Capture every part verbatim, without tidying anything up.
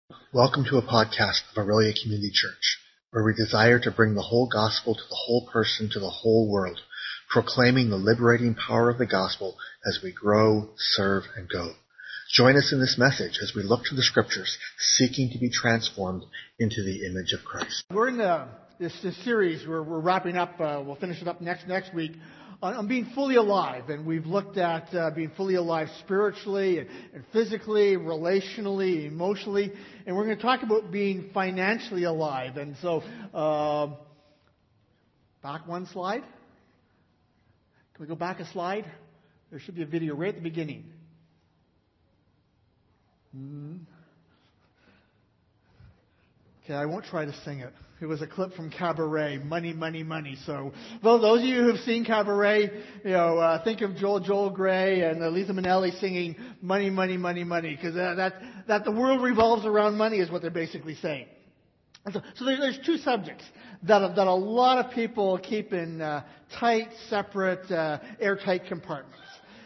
Welcome to a podcast of Aurelia Community Church, where we desire to bring the whole gospel to the whole person, to the whole world, proclaiming the liberating power of the gospel as we grow, serve, and go. Join us in this message as we look to the scriptures, seeking to be transformed into the image of Christ. We're in the, this, this series, we're, we're wrapping up, uh, we'll finish it up next next week, on, on being fully alive. And we've looked at uh, being fully alive spiritually and, and physically, relationally, emotionally. And we're going to talk about being financially alive. And so, uh, back one slide. Can we go back a slide? There should be a video right at the beginning. Mm. Okay, I won't try to sing it. It was a clip from Cabaret, Money, Money, Money. So, well, those of you who've seen Cabaret, you know, uh, think of Joel, Joel Grey and uh, Liza Minnelli singing Money, Money, Money, Money, because uh, that, that the world revolves around money is what they're basically saying. So, so there, there's two subjects that, that a lot of people keep in uh, tight, separate, uh, airtight compartments.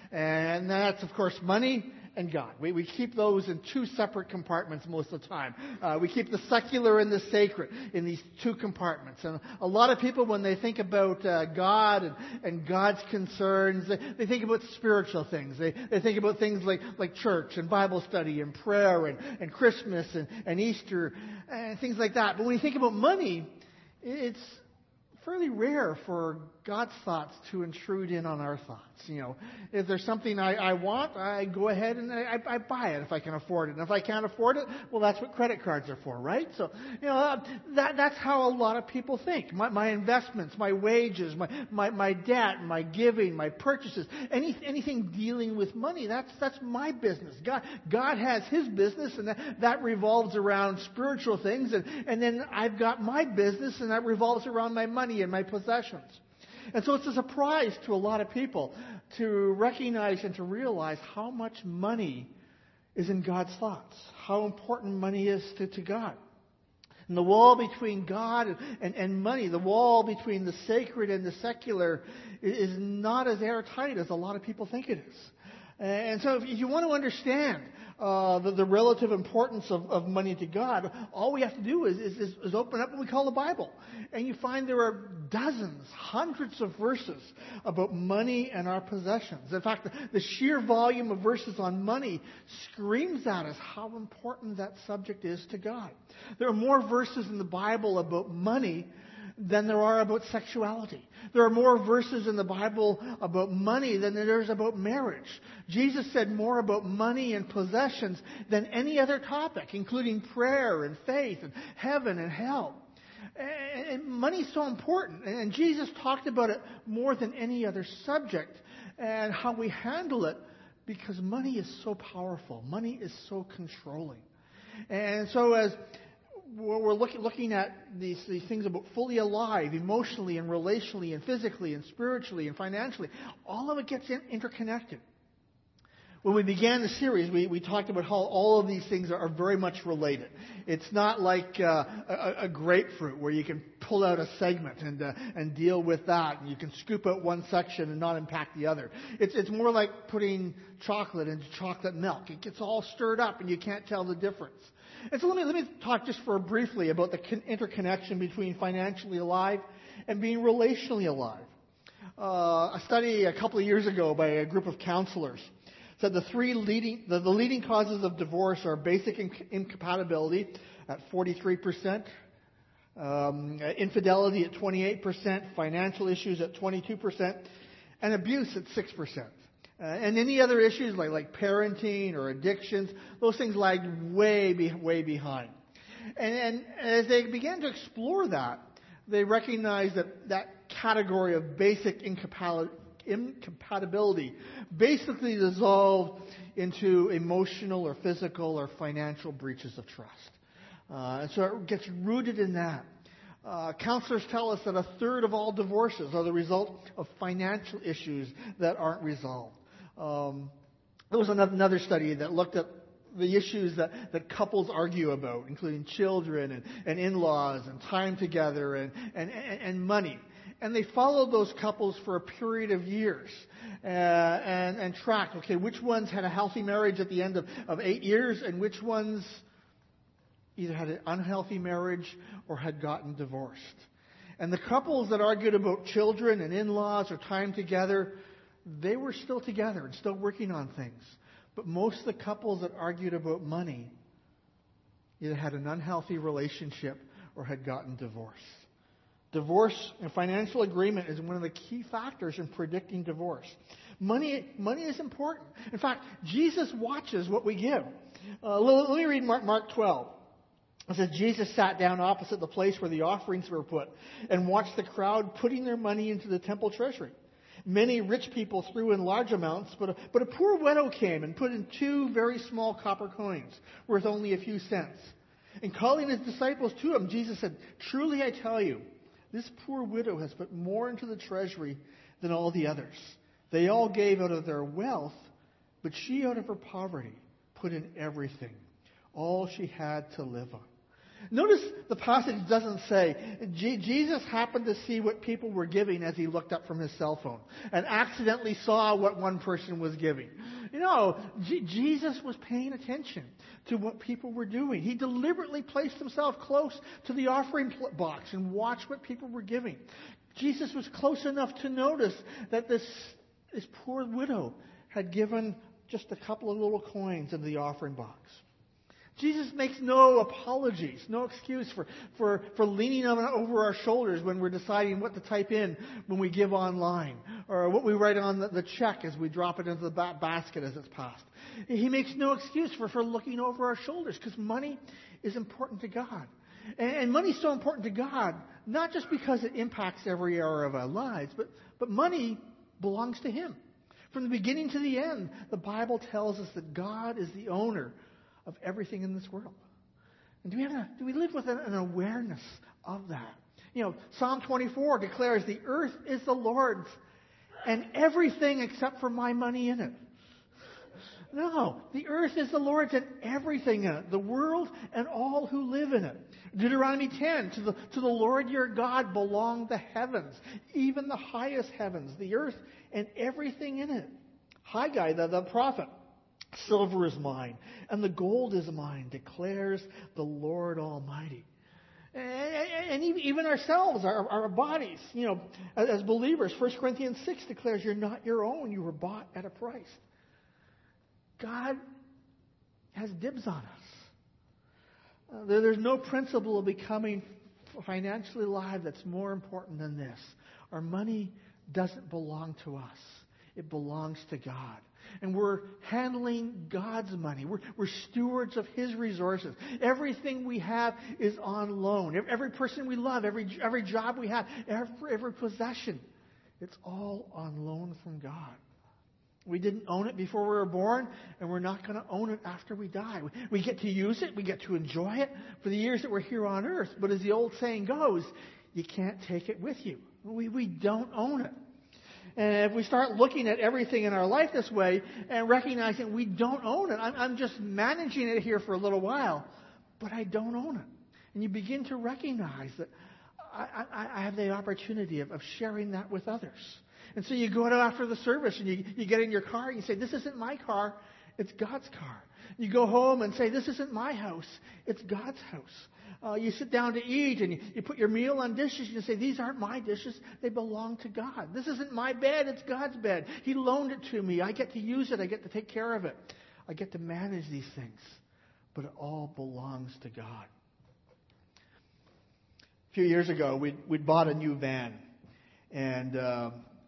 And that's, of course, money and God. We, we keep those in two separate compartments most of the time. Uh, we keep the secular and the sacred in these two compartments. And a lot of people, when they think about uh, God and, and God's concerns, they, they think about spiritual things. They, they think about things like, like church and Bible study and prayer and, and Christmas and, and Easter and things like that. But when you think about money, it's fairly rare for God's thoughts to intrude in on our thoughts. You know, if there's something I, I want, I go ahead and I, I buy it if I can afford it. And if I can't afford it, well, that's what credit cards are for, right? So, you know, uh, that that's how a lot of people think. My, my investments, my wages, my, my, my debt, my giving, my purchases, any, anything dealing with money, that's that's my business. God God has His business, and that, that revolves around spiritual things. And, and then I've got my business, and that revolves around my money and my possessions. And so it's a surprise to a lot of people to recognize and to realize how much money is in God's thoughts, how important money is to, to God. And the wall between God and, and, and money, the wall between the sacred and the secular is, is not as airtight as a lot of people think it is. And so if you want to understand uh, the, the relative importance of, of money to God, all we have to do is, is, is open up what we call the Bible. And you find there are dozens, hundreds of verses about money and our possessions. In fact, the, the sheer volume of verses on money screams at us how important that subject is to God. There are more verses in the Bible about money than there are about sexuality. There are more verses in the Bible about money than there is about marriage. Jesus said more about money and possessions than any other topic, including prayer and faith and heaven and hell. And money is so important. And Jesus talked about it more than any other subject and how we handle it, because money is so powerful. Money is so controlling. And so as we're looking, looking at these, these things about fully alive, emotionally and relationally and physically and spiritually and financially. All of it gets in, interconnected. When we began the series, we, we talked about how all of these things are, are very much related. It's not like uh, a, a grapefruit where you can pull out a segment and uh, and deal with that, and you can scoop out one section and not impact the other. It's it's more like putting chocolate into chocolate milk. It gets all stirred up, and you can't tell the difference. And so let me let me talk just for briefly about the interconnection between financially alive and being relationally alive. Uh, a study a couple of years ago by a group of counselors said the three leading the, the leading causes of divorce are basic inc- incompatibility at forty-three percent, um, infidelity at twenty-eight percent, financial issues at twenty-two percent, and abuse at six percent. Uh, and any other issues like, like parenting or addictions, those things lagged way, be, way behind. And, and as they began to explore that, they recognized that that category of basic incompatibility, incompatibility basically dissolved into emotional or physical or financial breaches of trust. Uh, and so it gets rooted in that. Uh, counselors tell us that a third of all divorces are the result of financial issues that aren't resolved. Um, there was another study that looked at the issues that, that couples argue about, including children and, and in-laws and time together and, and, and, and money. And they followed those couples for a period of years uh, and, and tracked, okay, which ones had a healthy marriage at the end of, of eight years and which ones either had an unhealthy marriage or had gotten divorced. And the couples that argued about children and in-laws or time together, they were still together and still working on things. But most of the couples that argued about money either had an unhealthy relationship or had gotten divorced. Divorce and financial agreement is one of the key factors in predicting divorce. Money, money is important. In fact, Jesus watches what we give. Uh, let, let me read Mark, Mark twelve. It says, Jesus sat down opposite the place where the offerings were put and watched the crowd putting their money into the temple treasury. Many rich people threw in large amounts, but a, but a poor widow came and put in two very small copper coins worth only a few cents. And calling his disciples to him, Jesus said, "Truly I tell you, this poor widow has put more into the treasury than all the others. They all gave out of their wealth, but she out of her poverty put in everything, all she had to live on." Notice the passage doesn't say, G- Jesus happened to see what people were giving as he looked up from his cell phone and accidentally saw what one person was giving. You know, G- Jesus was paying attention to what people were doing. He deliberately placed himself close to the offering pl- box and watched what people were giving. Jesus was close enough to notice that this, this poor widow had given just a couple of little coins into the offering box. Jesus makes no apologies, no excuse for, for, for leaning over our shoulders when we're deciding what to type in when we give online, or what we write on the, the check as we drop it into the ba- basket as it's passed. He makes no excuse for, for looking over our shoulders, because money is important to God. And, and money is so important to God, not just because it impacts every area of our lives, but, but money belongs to Him. From the beginning to the end, the Bible tells us that God is the owner of everything in this world. And do we have a, do we live with an, an awareness of that? You know, Psalm twenty-four declares, "The earth is the Lord's, and everything except for my money in it." No, the earth is the Lord's and everything in it, the world and all who live in it. Deuteronomy ten, to the, to the Lord your God belong the heavens, even the highest heavens, the earth and everything in it. Haggai, the, the prophet, "Silver is mine, and the gold is mine, declares the Lord Almighty." And even ourselves, our, our bodies, you know, as believers, First Corinthians six declares, "You're not your own, you were bought at a price." God has dibs on us. Uh, there's no principle of becoming financially alive that's more important than this. Our money doesn't belong to us. It belongs to God. And we're handling God's money. We're, we're stewards of His resources. Everything we have is on loan. Every person we love, every, every job we have, every, every possession, it's all on loan from God. We didn't own it before we were born, and we're not going to own it after we die. We get to use it. We get to enjoy it for the years that we're here on earth. But as the old saying goes, you can't take it with you. We, we don't own it. And if we start looking at everything in our life this way and recognizing we don't own it, I'm, I'm just managing it here for a little while, but I don't own it. And you begin to recognize that I, I, I have the opportunity of, of sharing that with others. And so you go out after the service and you, you get in your car and you say, "This isn't my car, it's God's car." You go home and say, "This isn't my house, it's God's house." Uh, you sit down to eat and you, you put your meal on dishes and you say, "These aren't my dishes, they belong to God. This isn't my bed, it's God's bed. He loaned it to me. I get to use it, I get to take care of it. I get to manage these things. But it all belongs to God." A few years ago, we'd, we'd bought a new van. And uh,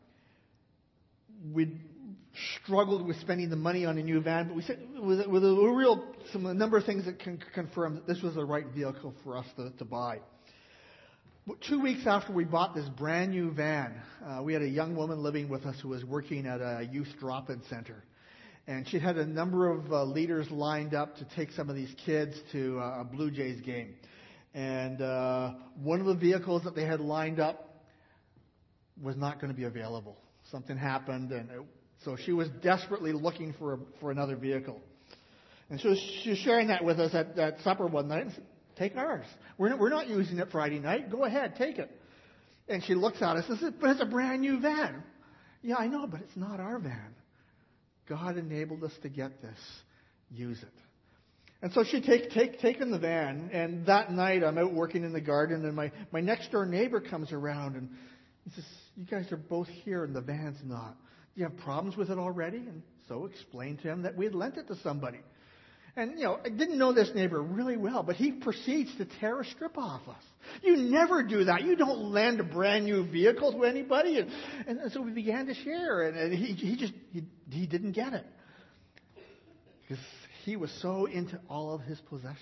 we'd struggled with spending the money on a new van, but we said with, with a real some a number of things that can confirm that this was the right vehicle for us to, to buy. But two weeks after we bought this brand new van, uh, we had a young woman living with us who was working at a youth drop-in center, and she had a number of uh, leaders lined up to take some of these kids to uh, a Blue Jays game. And uh, one of the vehicles that they had lined up was not going to be available. Something happened, and it, so she was desperately looking for a, for another vehicle. And so she was sharing that with us at, at supper one night and said, "Take ours. We're not, we're not using it Friday night. Go ahead, take it." And she looks at us and says, "But it's a brand new van." "Yeah, I know, but it's not our van. God enabled us to get this. Use it." And so she take take taken the van, and that night I'm out working in the garden, and my, my next door neighbor comes around and he says, "You guys are both here and the van's not. Do you have problems with it already?" And so explained to him that we had lent it to somebody. And, you know, I didn't know this neighbor really well, but he proceeds to tear a strip off us. You never do that. You don't lend a brand new vehicle to anybody. And, and, and so we began to share, and, and he, he just, he, he didn't get it. Because he was so into all of his possessions.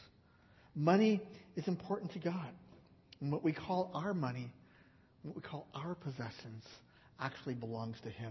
Money is important to God. And what we call our money, what we call our possessions, actually belongs to Him.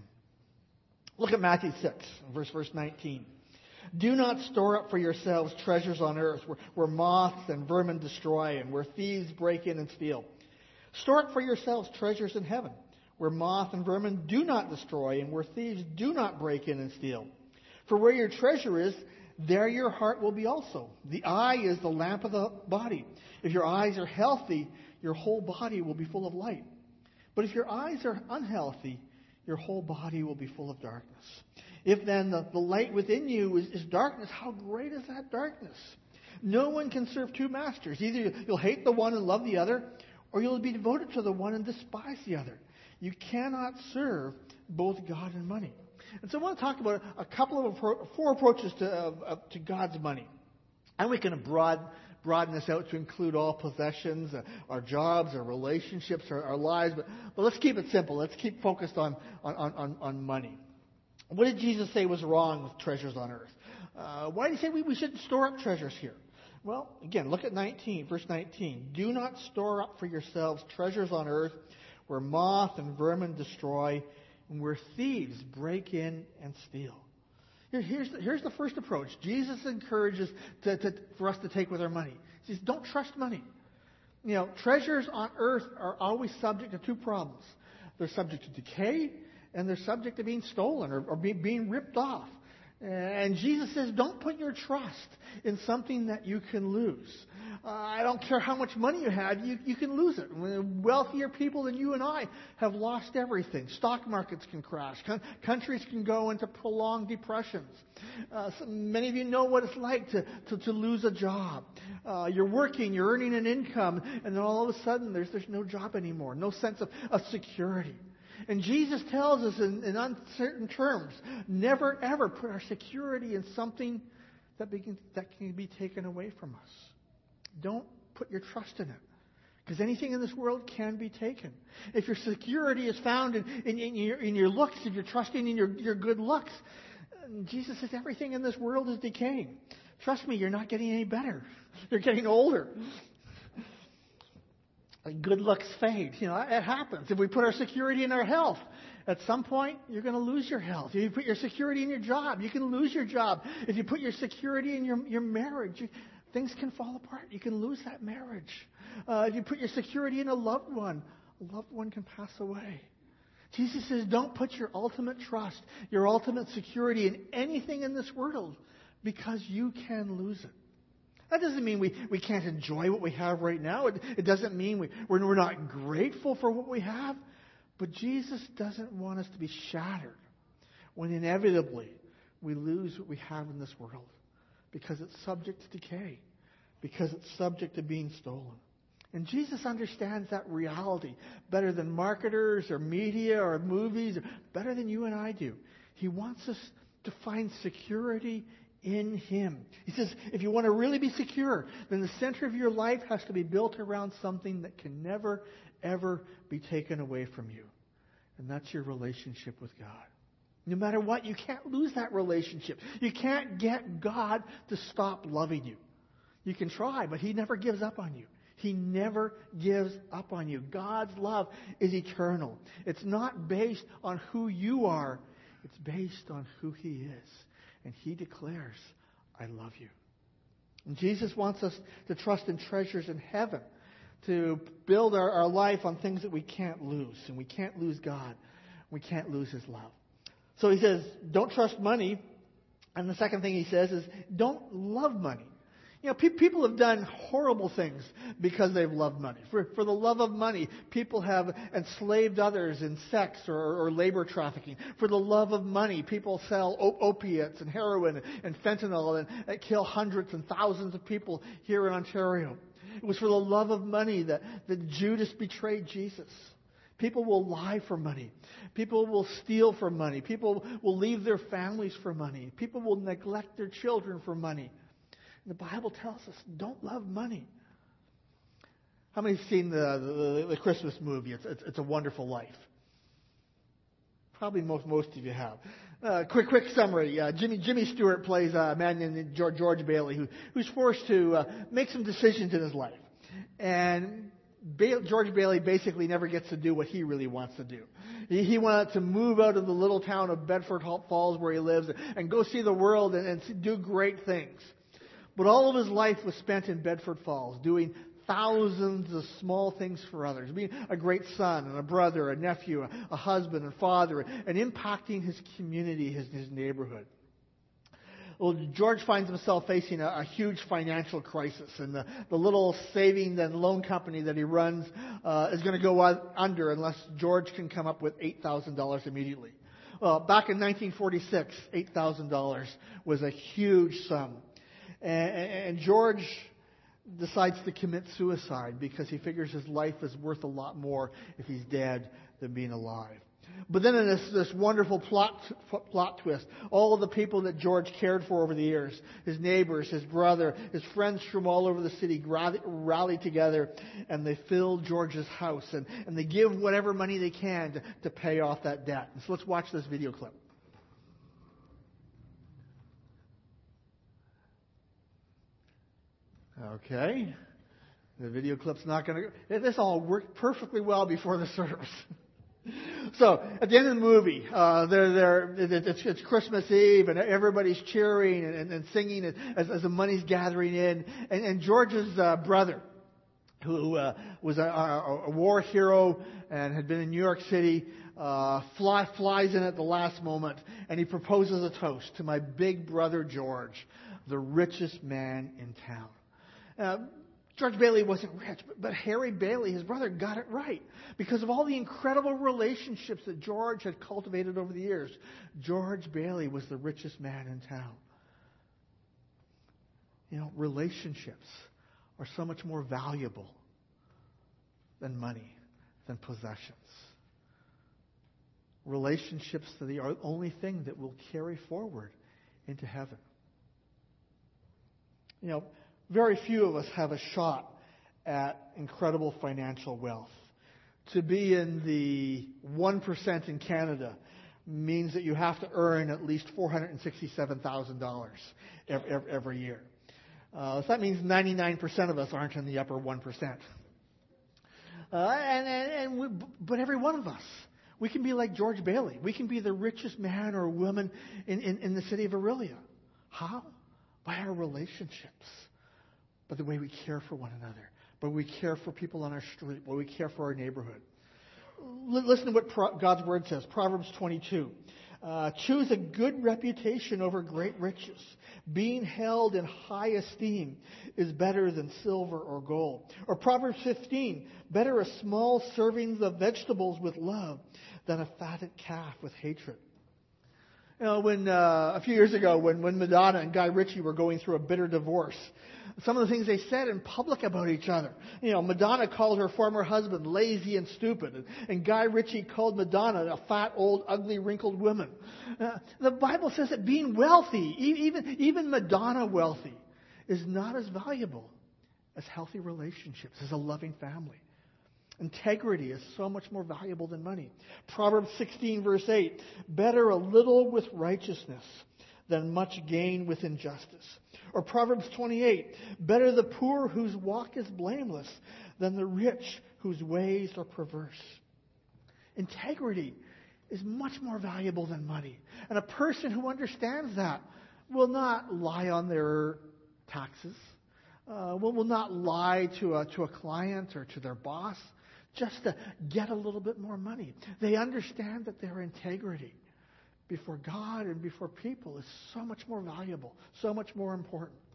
Look at Matthew six, verse, verse nineteen. "Do not store up for yourselves treasures on earth, where, where moths and vermin destroy, and where thieves break in and steal. Store up for yourselves treasures in heaven, where moth and vermin do not destroy, and where thieves do not break in and steal. For where your treasure is, there your heart will be also. The eye is the lamp of the body. If your eyes are healthy, your whole body will be full of light. But if your eyes are unhealthy, your whole body will be full of darkness. If then the, the light within you is, is darkness, how great is that darkness? No one can serve two masters. Either you'll hate the one and love the other, or you'll be devoted to the one and despise the other. You cannot serve both God and money." And so I want to talk about a couple of appro- four approaches to, uh, to God's money. And we can broad, broaden this out to include all possessions, uh, our jobs, our relationships, our, our lives. But, but let's keep it simple. Let's keep focused on, on, on, on money. What did Jesus say was wrong with treasures on earth? Uh, why did he say we, we shouldn't store up treasures here? Well, again, look at nineteen, verse nineteen. "Do not store up for yourselves treasures on earth, where moth and vermin destroy, and where thieves break in and steal." Here, here's, the, here's the first approach. Jesus encourages to, to, for us to take with our money. He says, don't trust money. You know, treasures on earth are always subject to two problems. They're subject to decay, and they're subject to being stolen or, or be, being ripped off. And Jesus says, don't put your trust in something that you can lose. Uh, I don't care how much money you have, you, you can lose it. Wealthier people than you and I have lost everything. Stock markets can crash. Con- countries can go into prolonged depressions. Uh, so many of you know what it's like to, to, to lose a job. Uh, you're working, you're earning an income, and then all of a sudden there's, there's no job anymore, no sense of, of security. And Jesus tells us in, in uncertain terms, never ever put our security in something that, be, that can be taken away from us. Don't put your trust in it, because anything in this world can be taken. If your security is found in, in, in, your, in your looks, if you're trusting in your, your good looks, Jesus says everything in this world is decaying. Trust me, you're not getting any better. You're getting older. Good looks fade. You know, it happens. If we put our security in our health, at some point, you're going to lose your health. If you put your security in your job, you can lose your job. If you put your security in your, your marriage, you, things can fall apart. You can lose that marriage. Uh, if you put your security in a loved one, a loved one can pass away. Jesus says, don't put your ultimate trust, your ultimate security in anything in this world, because you can lose it. That doesn't mean we, we can't enjoy what we have right now. It, it doesn't mean we, we're, we're not grateful for what we have. But Jesus doesn't want us to be shattered when inevitably we lose what we have in this world, because it's subject to decay, because it's subject to being stolen. And Jesus understands that reality better than marketers or media or movies, or better than you and I do. He wants us to find security in Him. He says, if you want to really be secure, then the center of your life has to be built around something that can never, ever be taken away from you. And that's your relationship with God. No matter what, you can't lose that relationship. You can't get God to stop loving you. You can try, but He never gives up on you. He never gives up on you. God's love is eternal. It's not based on who you are. It's based on who He is. And He declares, I love you. And Jesus wants us to trust in treasures in heaven, to build our, our life on things that we can't lose. And we can't lose God. We can't lose His love. So He says, don't trust money. And the second thing He says is, don't love money. You know, pe- people have done horrible things because they've loved money. For, for the love of money, people have enslaved others in sex or, or labor trafficking. For the love of money, people sell op- opiates and heroin and fentanyl and, and kill hundreds and thousands of people here in Ontario. It was for the love of money that, that Judas betrayed Jesus. People will lie for money. People will steal for money. People will leave their families for money. People will neglect their children for money. The Bible tells us, don't love money. How many have seen the, the, the Christmas movie? It's, it's, it's a Wonderful Life. Probably most most of you have. Uh, quick quick summary. Uh, Jimmy Jimmy Stewart plays a man named George, George Bailey who, who's forced to uh, make some decisions in his life. And ba- George Bailey basically never gets to do what he really wants to do. He, he wanted to move out of the little town of Bedford Falls where he lives and go see the world and, and do great things. But all of his life was spent in Bedford Falls, doing thousands of small things for others, being a great son and a brother, a nephew, a, a husband and father, and impacting his community, his, his neighborhood. Well, George finds himself facing a, a huge financial crisis, and the, the little savings and loan company that he runs uh, is going to go under unless George can come up with eight thousand dollars immediately. Well, back in nineteen forty-six, eight thousand dollars was a huge sum. And, and George decides to commit suicide because he figures his life is worth a lot more if he's dead than being alive. But then in this, this wonderful plot plot twist, all of the people that George cared for over the years, his neighbors, his brother, his friends from all over the city rally, rally together and they fill George's house and, and they give whatever money they can to, to pay off that debt. And so let's watch this video clip. Okay. The video clip's not going to... This all worked perfectly well before the service. So, at the end of the movie, uh, they're, they're, it's, it's Christmas Eve, and everybody's cheering and, and, and singing as, as the money's gathering in. And, and George's uh, brother, who uh, was a, a, a war hero and had been in New York City, uh, fly, flies in at the last moment, and he proposes a toast to my big brother George, the richest man in town. Uh, George Bailey wasn't rich, but, but Harry Bailey, his brother, got it right. Because of all the incredible relationships that George had cultivated over the years, George Bailey was the richest man in town. You know, relationships are so much more valuable than money, than possessions. Relationships are the only thing that will carry forward into heaven. You know, very few of us have a shot at incredible financial wealth. To be in the one percent in Canada means that you have to earn at least four hundred sixty-seven thousand dollars every, every, every year. Uh, so that means ninety-nine percent of us aren't in the upper one percent. Uh, and, and, and we, but every one of us, we can be like George Bailey. We can be the richest man or woman in, in, in the city of Aurelia. How? By our relationships. By the way we care for one another. By the way we care for people on our street. By the way we care for our neighborhood. L- listen to what Pro- God's Word says. Proverbs twenty-two. Uh, choose a good reputation over great riches. Being held in high esteem is better than silver or gold. Or Proverbs fifteen. Better a small serving of vegetables with love than a fatted calf with hatred. You know, when uh, a few years ago, when, when Madonna and Guy Ritchie were going through a bitter divorce, some of the things they said in public about each other. You know, Madonna called her former husband lazy and stupid, and, and Guy Ritchie called Madonna a fat, old, ugly, wrinkled woman. Uh, the Bible says that being wealthy, even even Madonna wealthy, is not as valuable as healthy relationships, as a loving family. Integrity is so much more valuable than money. Proverbs sixteen, verse eight, better a little with righteousness than much gain with injustice. Or Proverbs twenty-eight, better the poor whose walk is blameless than the rich whose ways are perverse. Integrity is much more valuable than money. And a person who understands that will not lie on their taxes, uh, will, will not lie to a, to a client or to their boss just to get a little bit more money. They understand that their integrity before God and before people is so much more valuable, so much more important.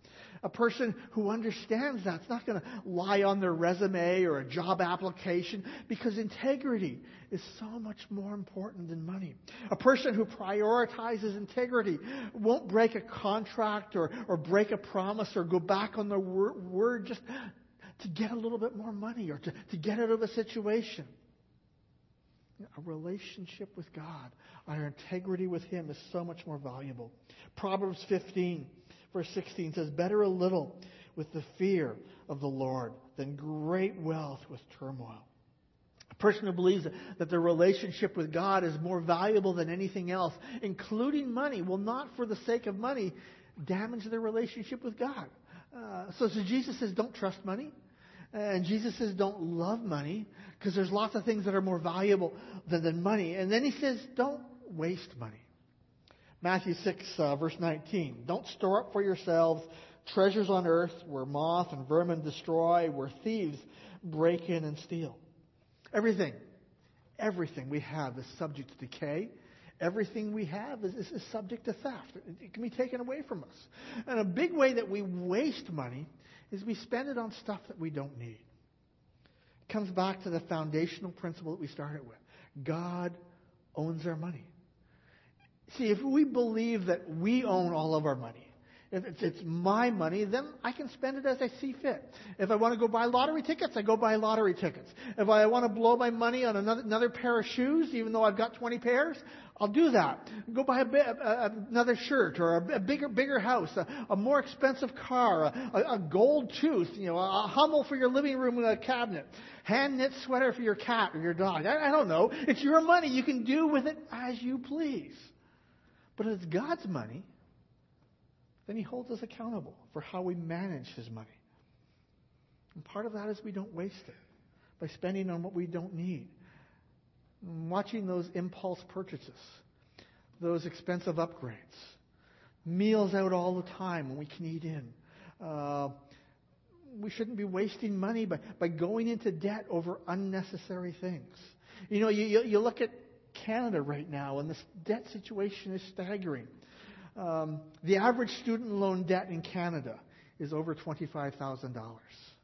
A person who understands that's not going to lie on their resume or a job application, because integrity is so much more important than money. A person who prioritizes integrity won't break a contract or, or break a promise or go back on their wor- word just to get a little bit more money or to, to get out of a situation. A relationship with God, our integrity with Him is so much more valuable. Proverbs fifteen, verse sixteen says, "Better a little with the fear of the Lord than great wealth with turmoil." A person who believes that their relationship with God is more valuable than anything else, including money, will not for the sake of money damage their relationship with God. Uh, so, so Jesus says, don't trust money. And Jesus says, don't love money, because there's lots of things that are more valuable than, than money. And then He says, don't waste money. Matthew six, uh, verse nineteen. "Don't store up for yourselves treasures on earth where moth and vermin destroy, where thieves break in and steal." Everything, everything we have is subject to decay. Everything we have is, is, is subject to theft. It, it can be taken away from us. And a big way that we waste money is we spend it on stuff that we don't need. It comes back to the foundational principle that we started with. God owns our money. See, if we believe that we own all of our money, if it's, it's my money, then I can spend it as I see fit. If I want to go buy lottery tickets, I go buy lottery tickets. If I want to blow my money on another, another pair of shoes, even though I've got twenty pairs, I'll do that. Go buy a, a, another shirt or a, a bigger, bigger house, a, a more expensive car, a, a gold tooth, you know, a Hummel for your living room cabinet, hand knit sweater for your cat or your dog. I, I don't know. It's your money. You can do with it as you please. But if it's God's money, then He holds us accountable for how we manage His money. And part of that is we don't waste it by spending on what we don't need. And watching those impulse purchases, those expensive upgrades, meals out all the time when we can eat in. Uh, we shouldn't be wasting money by, by going into debt over unnecessary things. You know, you, you, you look at Canada right now, and this debt situation is staggering. Um, the average student loan debt in Canada is over twenty-five thousand dollars.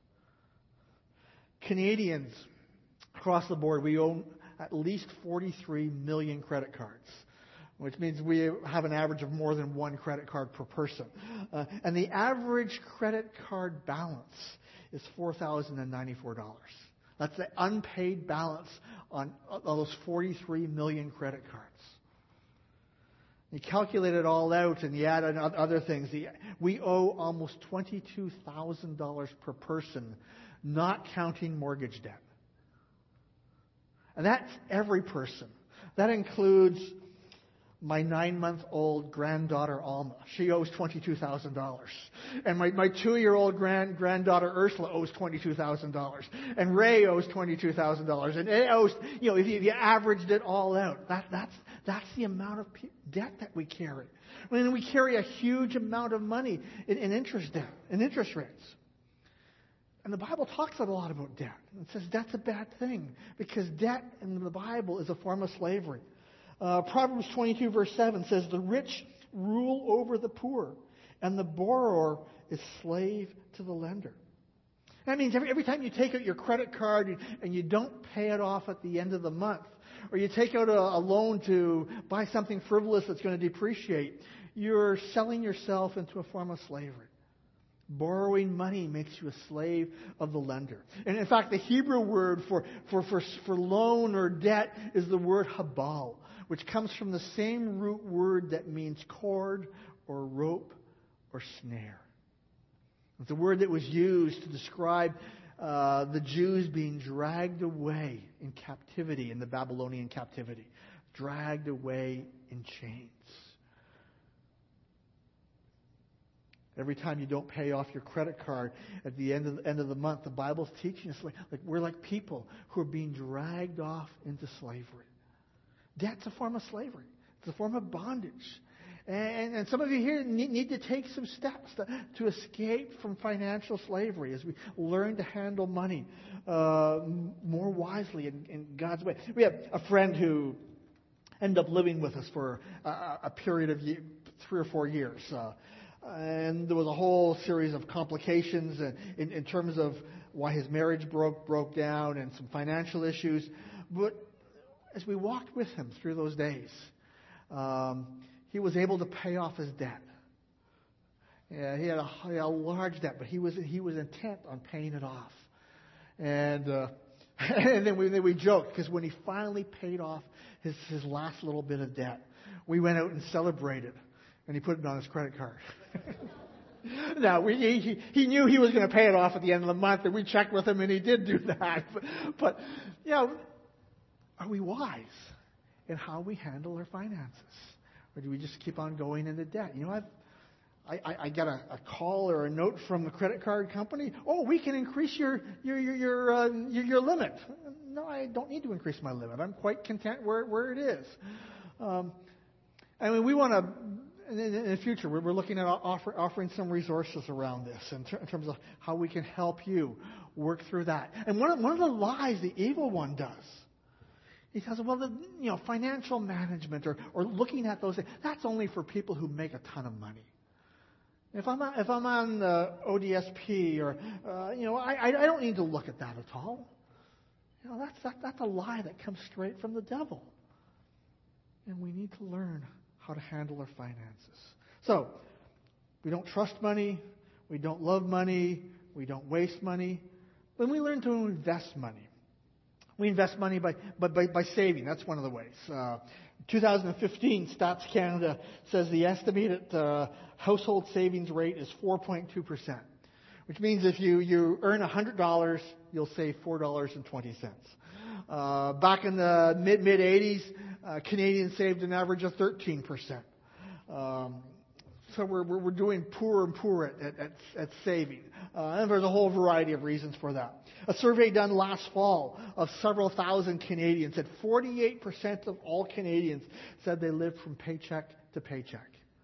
Canadians, across the board, we own at least forty-three million credit cards, which means we have an average of more than one credit card per person. Uh, and the average credit card balance is four thousand ninety-four dollars. That's the unpaid balance on, on those forty-three million credit cards. You calculate it all out and you add on other things. We owe almost twenty-two thousand dollars per person, not counting mortgage debt. And that's every person. That includes my nine-month-old granddaughter, Alma. She owes twenty-two thousand dollars. And my, my two-year-old grand, granddaughter, Ursula, owes twenty-two thousand dollars. And Ray owes twenty-two thousand dollars. And it owes, you know, if you, if you averaged it all out, that, that's, that's the amount of p- debt that we carry. I mean, we carry a huge amount of money in, in interest debt, in interest rates. And the Bible talks a lot about debt. It says that's a bad thing, because debt in the Bible is a form of slavery. Uh, Proverbs twenty-two verse seven says, "The rich rule over the poor, and the borrower is slave to the lender." That means every, every time you take out your credit card and you don't pay it off at the end of the month, or you take out a, a loan to buy something frivolous that's going to depreciate, you're selling yourself into a form of slavery. Borrowing money makes you a slave of the lender. And in fact, the Hebrew word for, for, for, for loan or debt is the word habal, which comes from the same root word that means cord or rope or snare. It's a word that was used to describe uh, the Jews being dragged away in captivity, in the Babylonian captivity. Dragged away in chains. Every time you don't pay off your credit card at the end of the, end of the month, the Bible's teaching us like, like we're like people who are being dragged off into slavery. Debt's a form of slavery. It's a form of bondage. And, and some of you here need, need to take some steps to, to escape from financial slavery as we learn to handle money uh, more wisely in, in God's way. We have a friend who ended up living with us for a, a period of year, three or four years. Uh, and there was a whole series of complications in, in terms of why his marriage broke broke down and some financial issues. But as we walked with him through those days, um, he was able to pay off his debt. Yeah, he had a, he had a large debt, but he was he was intent on paying it off. And uh, and then we then we joked because when he finally paid off his his last little bit of debt, we went out and celebrated, and he put it on his credit card. Now we he, he knew he was going to pay it off at the end of the month, and we checked with him, and he did do that. But, but you know, are we wise in how we handle our finances, or do we just keep on going into debt? You know, I've I, I, I got a, a call or a note from the credit card company. Oh, we can increase your your your your, uh, your your limit. No, I don't need to increase my limit. I'm quite content where where it is. Um, I mean, we want to. In, in the future, we're, we're looking at offer, offering some resources around this in, ter- in terms of how we can help you work through that. And one of, one of the lies the evil one does, he says, well, the, you know, financial management or or looking at those things, that's only for people who make a ton of money. If I'm on, if I'm on uh, O D S P or uh, you know, I, I don't need to look at that at all. You know, that's that, that's a lie that comes straight from the devil. And we need to learn how to handle our finances. So we don't trust money, we don't love money, we don't waste money, but we learn to invest money. We invest money by by, by, by saving. That's one of the ways. Uh, twenty fifteen Stats Canada says the estimated uh, household savings rate is four point two percent, which means if you, you earn one hundred dollars, you'll save four dollars and twenty cents. Uh, back in the mid mid eighties, uh, Canadians saved an average of thirteen percent. Um, so we're, we're we're doing poorer and poorer at at, at saving, uh, and there's a whole variety of reasons for that. A survey done last fall of several thousand Canadians said forty-eight percent of all Canadians said they lived from paycheck to paycheck.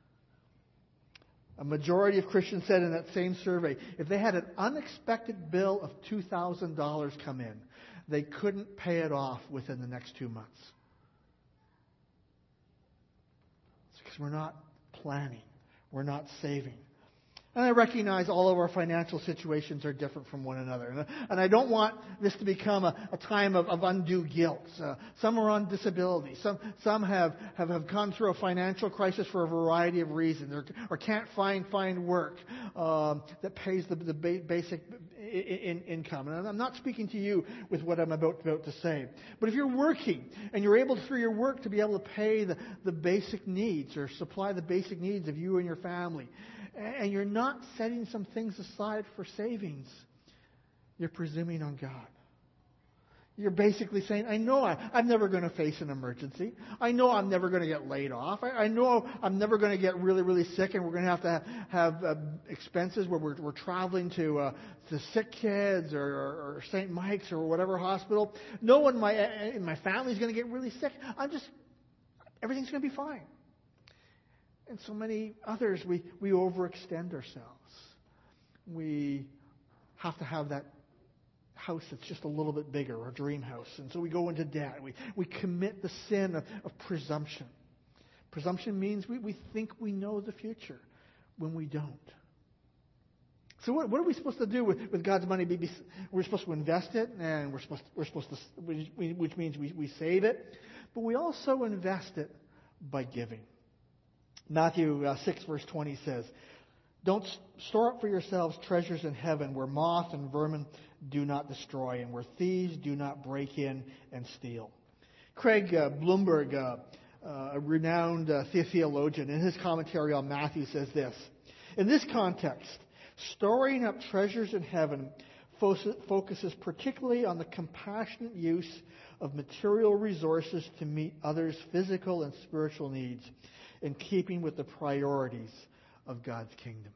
A majority of Christians said in that same survey, if they had an unexpected bill of two thousand dollars come in, they couldn't pay it off within the next two months. It's because we're not planning. We're not saving. And I recognize all of our financial situations are different from one another. And, and I don't want this to become a, a time of, of undue guilt. Uh, some are on disability. Some some have, have, have gone through a financial crisis for a variety of reasons, or, or can't find find work um, that pays the, the ba- basic in, income. And I'm not speaking to you with what I'm about, about to say. But if you're working and you're able to, through your work to be able to pay the, the basic needs or supply the basic needs of you and your family, and you're not setting some things aside for savings, you're presuming on God. You're basically saying, I know I, I'm never going to face an emergency. I know I'm never going to get laid off. I, I know I'm never going to get really, really sick, and we're going to have to have, have uh, expenses where we're, we're traveling to uh, to sick kids or, or, or Saint Mike's or whatever hospital. No one in my, in my family is going to get really sick. I'm just, everything's going to be fine. And so many others, we, we overextend ourselves. We have to have that house that's just a little bit bigger, our dream house. And so we go into debt. We, we commit the sin of, of presumption. Presumption means we, we think we know the future when we don't. So what, what are we supposed to do with, with God's money? We're supposed to invest it, and we're supposed to, we're supposed to which, which means we, we save it. But we also invest it by giving. Matthew uh, six verse twenty says, don't store up for yourselves treasures in heaven where moth and vermin do not destroy and where thieves do not break in and steal. Craig uh, Bloomberg, uh, uh, a renowned uh, theologian, in his commentary on Matthew says this, in this context, storing up treasures in heaven focuses particularly on the compassionate use of material resources to meet others' physical and spiritual needs, in keeping with the priorities of God's kingdom.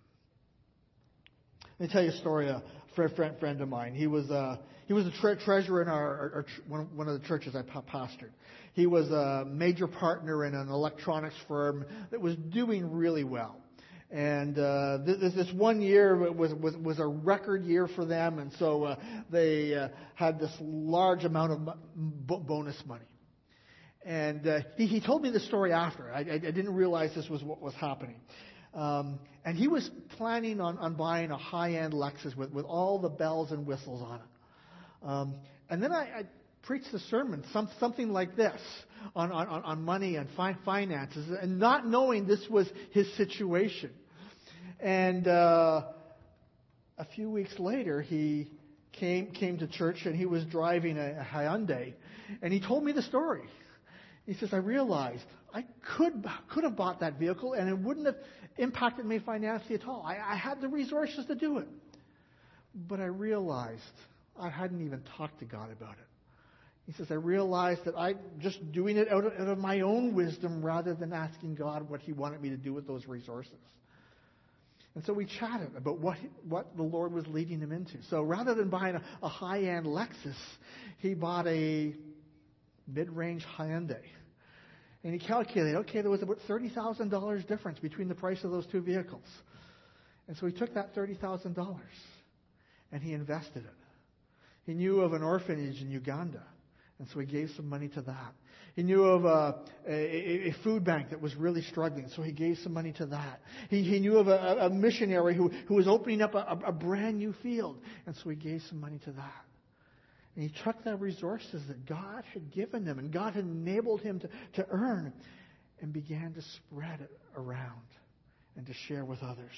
Let me tell you a story. A friend, friend, friend of mine. He was uh, he was a tre- treasurer in our, our, our one, one of the churches I pastored. He was a major partner in an electronics firm that was doing really well. And uh, this, this one year was, was was a record year for them, and so uh, they uh, had this large amount of bonus money. And uh, he, he told me the story after. I, I, I didn't realize this was what was happening. Um, and he was planning on, on buying a high-end Lexus with, with all the bells and whistles on it. Um, and then I, I preached a sermon, some, something like this, on, on, on money and fi- finances, and not knowing this was his situation. And uh, a few weeks later, he came came to church, and he was driving a, a Hyundai, and he told me the story. He says, I realized I could could have bought that vehicle, and it wouldn't have impacted me financially at all. I, I had the resources to do it. But I realized I hadn't even talked to God about it. He says, I realized that I'm just doing it out of, out of my own wisdom rather than asking God what He wanted me to do with those resources. And so we chatted about what what the Lord was leading him into. So rather than buying a, a high-end Lexus, he bought a mid-range Hyundai. And he calculated, okay, there was about thirty thousand dollars difference between the price of those two vehicles. And so he took that thirty thousand dollars and he invested it. He knew of an orphanage in Uganda, and so he gave some money to that. He knew of a, a, a food bank that was really struggling, so he gave some money to that. He, he knew of a, a missionary who, who was opening up a, a brand new field, and so he gave some money to that. And he took the resources that God had given him and God had enabled him to, to earn and began to spread it around and to share with others.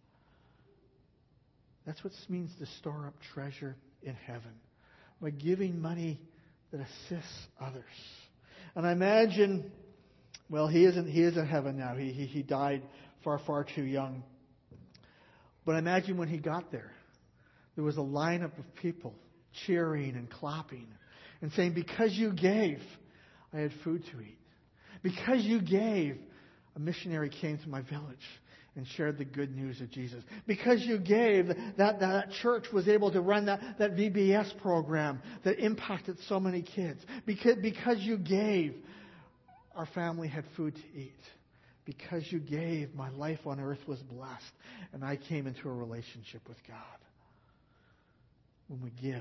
That's what it means to store up treasure in heaven, by giving money that assists others. And I imagine, well, he isn't he is in heaven now. He, he he died far, far too young. But I imagine when he got there, there was a lineup of people cheering and clapping and saying, because you gave, I had food to eat. Because you gave, a missionary came to my village and shared the good news of Jesus. Because you gave, that, that church was able to run that, that V B S program that impacted so many kids. Because, because you gave, our family had food to eat. Because you gave, my life on earth was blessed, and I came into a relationship with God. When we give,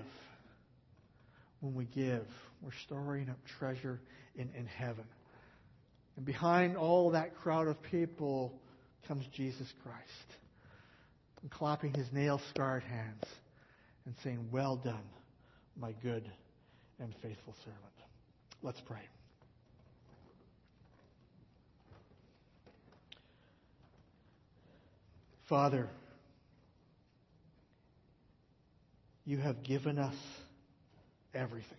when we give, we're storing up treasure in, in heaven. And behind all that crowd of people comes Jesus Christ, and clapping his nail-scarred hands and saying, well done, my good and faithful servant. Let's pray. Father, you have given us everything.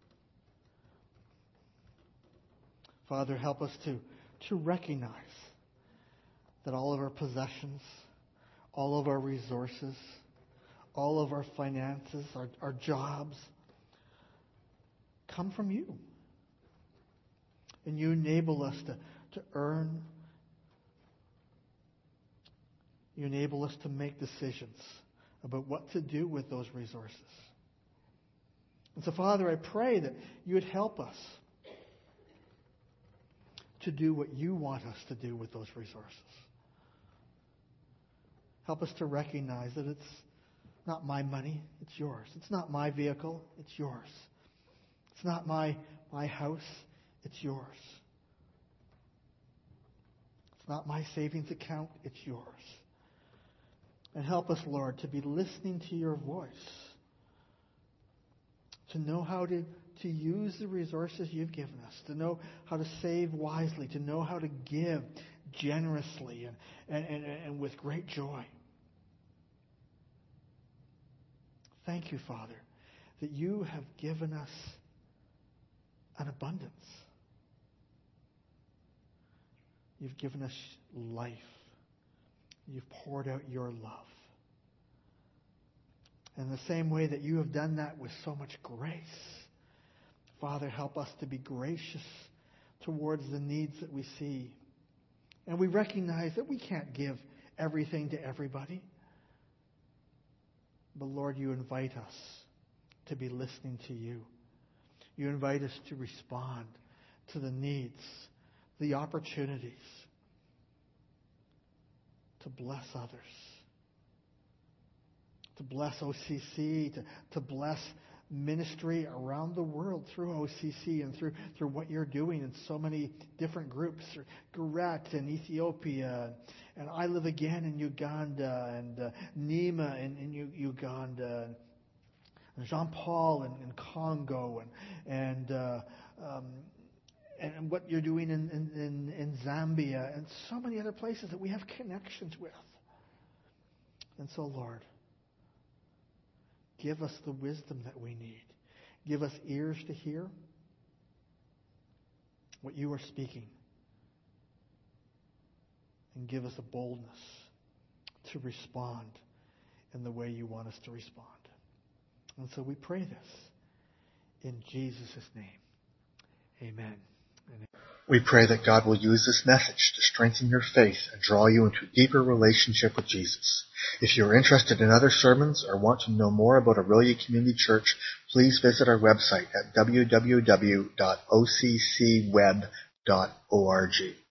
Father, help us to, to recognize that all of our possessions, all of our resources, all of our finances, our, our jobs, come from you. And you enable us to, to earn. You enable us to make decisions about what to do with those resources. And so, Father, I pray that you would help us to do what you want us to do with those resources. Help us to recognize that it's not my money, it's yours. It's not my vehicle, it's yours. It's not my, my house, it's yours. It's not my savings account, it's yours. And help us, Lord, to be listening to your voice, to know how to, to use the resources you've given us, to know how to save wisely, to know how to give generously and, and, and, and with great joy. Thank you, Father, that you have given us an abundance. You've given us life. You've poured out your love. In the same way that you have done that with so much grace, Father, help us to be gracious towards the needs that we see. And we recognize that we can't give everything to everybody. But Lord, you invite us to be listening to you. You invite us to respond to the needs, the opportunities, to bless others, to bless O C C, to, to bless ministry around the world through O C C and through through what you're doing in so many different groups. Guret in Ethiopia, and I Live Again in Uganda, and uh, Nima in, in U- Uganda, and Jean-Paul in, in Congo, and and uh, um, and what you're doing in, in, in, in Zambia, and so many other places that we have connections with. And so, Lord, give us the wisdom that we need. Give us ears to hear what you are speaking. And give us a boldness to respond in the way you want us to respond. And so we pray this in Jesus' name. Amen. Amen. We pray that God will use this message to strengthen your faith and draw you into a deeper relationship with Jesus. If you are interested in other sermons or want to know more about Aurelia Community Church, please visit our website at w w w dot o c c web dot org.